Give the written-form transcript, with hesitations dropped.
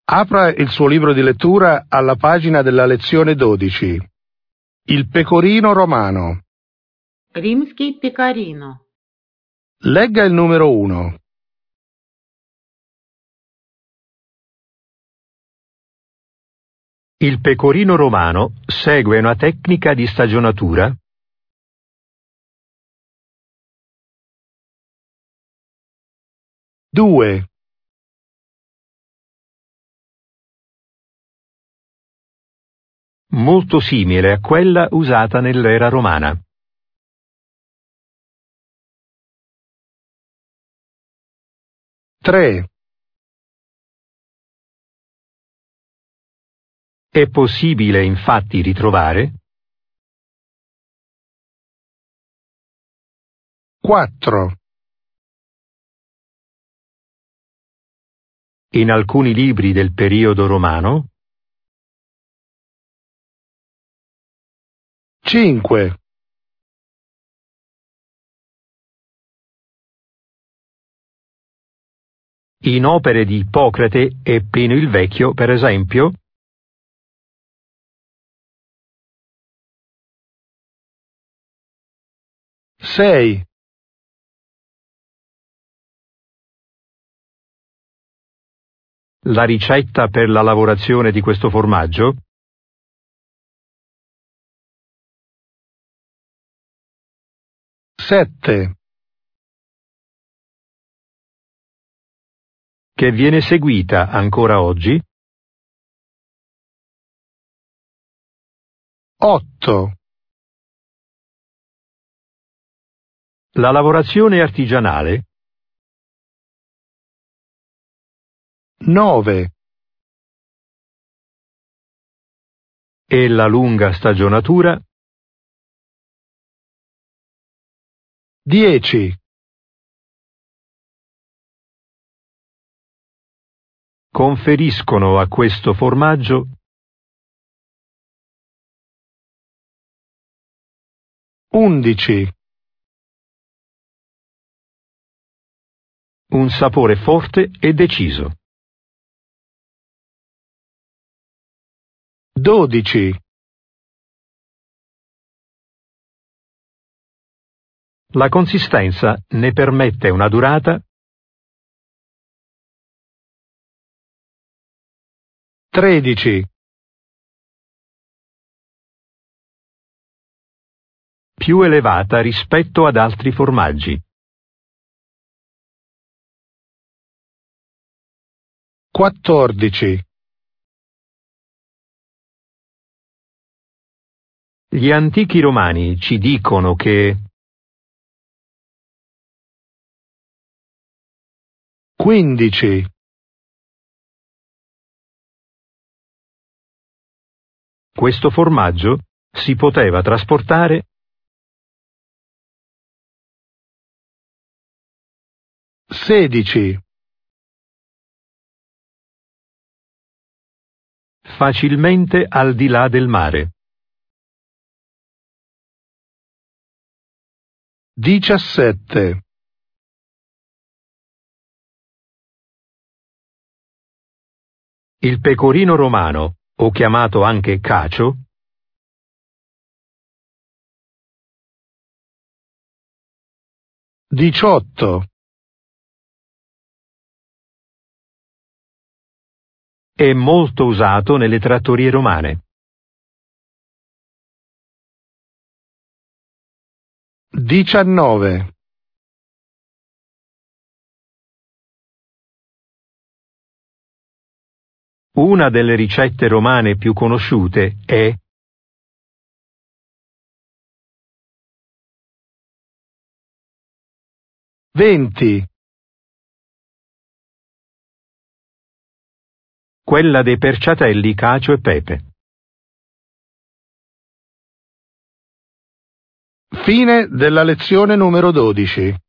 Apra il suo libro di lettura alla pagina della lezione 12. Il pecorino romano. Римський пекаріно. Legga il numero 1. Il pecorino romano segue una tecnica di stagionatura. Due. Molto simile a quella usata nell'era romana. Tre. È possibile infatti ritrovare 4. in alcuni libri del periodo romano 5. in opere di Ippocrate e Plinio il Vecchio, per esempio 6. la ricetta per la lavorazione di questo formaggio 7. che viene seguita ancora oggi 8. la lavorazione artigianale 9. e la lunga stagionatura 10. conferiscono a questo formaggio 11. un sapore forte e deciso 12. La consistenza ne permette una durata 13. più elevata rispetto ad altri formaggi 14. Gli antichi romani ci dicono che 15. questo formaggio si poteva trasportare 16. facilmente al di là del mare 17. il pecorino romano, o chiamato anche cacio, 18. è molto usato nelle trattorie romane 19. una delle ricette romane più conosciute è 20. quella dei perciatelli cacio e pepe. Fine della lezione numero 12.